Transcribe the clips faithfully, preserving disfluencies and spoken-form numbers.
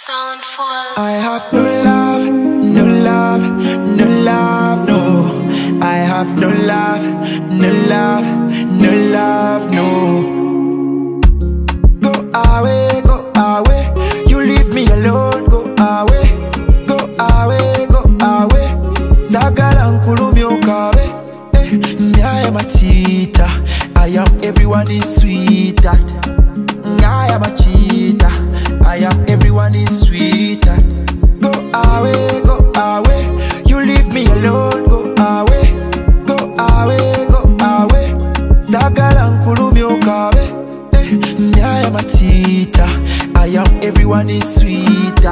Soundfall. I have no love, no love, no love, no. I have no love, no love, no love, no. Go away, go away. You leave me alone, go away. Go away, go away. Sagalan kulumi okawe. Eh, I am a cheater. I am everyone is sweeter. I am a cheater. I am everyone is sweeter. Go away, go away. You leave me alone, go away. Go away, go away. Sagalan kulumi okawe. Eh, I am a cheater. I am everyone is sweeter.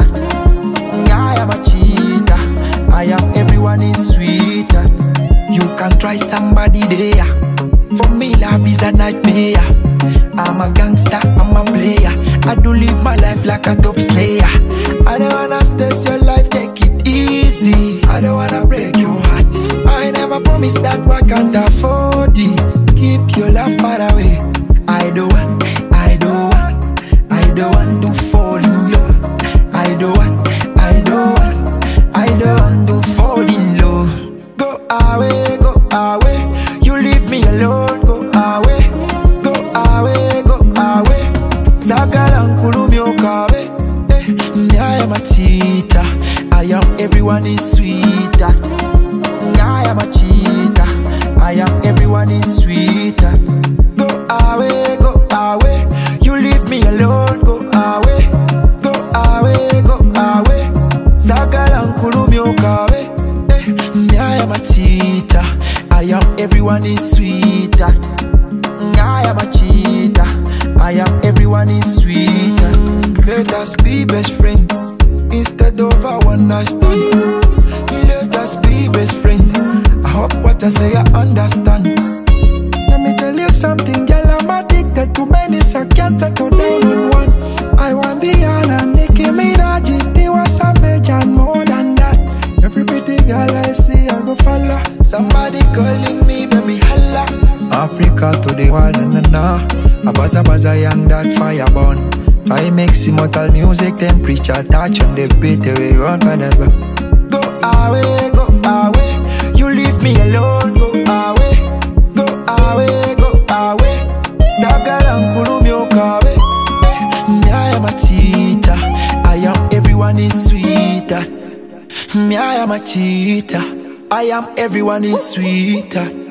I am a cheater. I am everyone is sweeter. You can try somebody there. For me, love is a nightmare. I'm a gangster, I'm a player. I do live my life like a top slayer. I don't wanna stress your life, take it easy. I don't wanna break your heart. I never promised that I can't afford it. Keep your love far away. I don't want, I don't want, I don't want to fall in love. I don't want, I don't want, I don't want to fall in love. Go away, go away. You leave me alone, go away. Go away, go away. Sagalan kulumi okawe. Eh, I am a cheater. I am everyone is sweeter. I am a cheater. I am everyone is sweeter. Go away, go away. You leave me alone, go away. Go away, go away. Sagalan kulumi okawe. Eh, I am a cheater. I am everyone is sweeter. I am a cheater. I am everyone is sweeter. Let us be best friends instead of a one night stand. Let us be best friends. I hope what I say I understand. Let me tell you something, girl, I'm addicted to many, so I can't settle down on one. I want Rihanna, Nicki Minaj, Tiwa Savage and more than that. Every pretty girl I see, I go follow. Somebody calling me, baby, holla. Africa to the world, na na na. A baza baza young that fire burn. I make immortal music, temperature touch on the beat, we run for that. Go away, go away. You leave me alone, go away. Go away, go away. Sagalan kulumi okawe. I am a cheater. I am everyone is sweeter. I am a cheater. I am everyone is sweeter.